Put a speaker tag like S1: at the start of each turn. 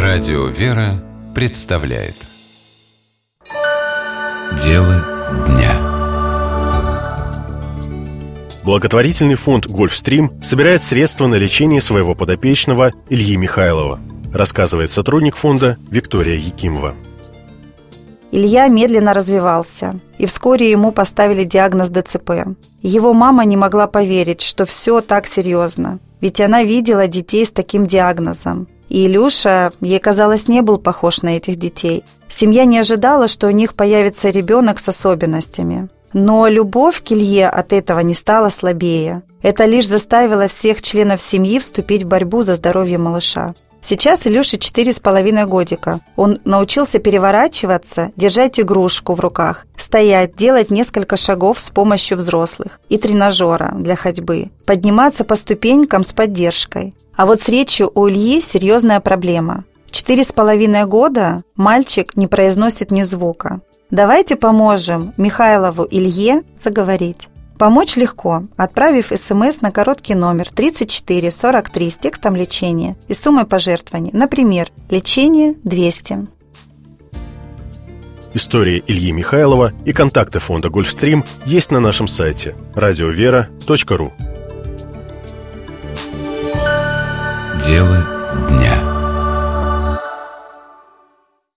S1: Радио «Вера» представляет Дело дня.
S2: Благотворительный фонд «Гольфстрим» собирает средства на лечение своего подопечного Ильи Михайлова, рассказывает сотрудник фонда Виктория Якимова.
S3: Илья медленно развивался, и вскоре ему поставили диагноз ДЦП. Его мама не могла поверить, что все так серьезно, ведь она видела детей с таким диагнозом. И Илюша, ей казалось, не был похож на этих детей. Семья не ожидала, что у них появится ребенок с особенностями. Но любовь к Илье от этого не стала слабее. Это лишь заставило всех членов семьи вступить в борьбу за здоровье малыша. Сейчас Илюше 4,5 годика. Он научился переворачиваться, держать игрушку в руках, стоять, делать несколько шагов с помощью взрослых и тренажера для ходьбы, подниматься по ступенькам с поддержкой. А вот с речью у Ильи серьезная проблема. 4,5 года мальчик не произносит ни звука. Давайте поможем Михайлову Илье заговорить. Помочь легко, отправив СМС на короткий номер 3443 с текстом лечения и суммой пожертвований. Например, лечение 200.
S2: История Ильи Михайлова и контакты фонда «Гольфстрим» есть на нашем сайте radiovera.ru.
S1: Дело